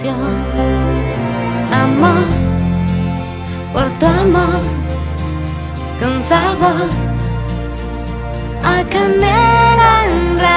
canción. Amor, por tu amor, con sabor a canela.